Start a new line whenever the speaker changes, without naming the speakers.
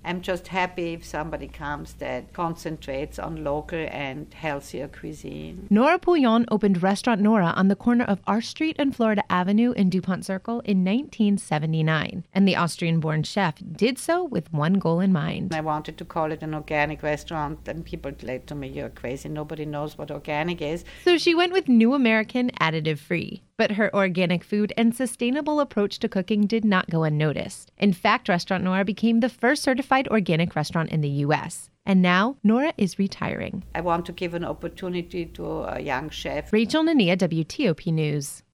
I'm just happy if somebody comes that concentrates on local and healthier cuisine.
Nora Pouillon opened Restaurant Nora on the corner of R Street and Florida Avenue in DuPont Circle in 1979. And the Austrian-born chef did so with one goal in mind.
I wanted to call it an organic restaurant, and people said to me, "You're crazy. Nobody knows what organic is."
So she went with New American, additive-free. But her organic food and sustainable approach to cooking did not go unnoticed. In fact, Restaurant Nora became the first certified organic restaurant in the U.S. And now, Nora is retiring.
I want to give an opportunity to a young chef.
Rachel Nania, WTOP News.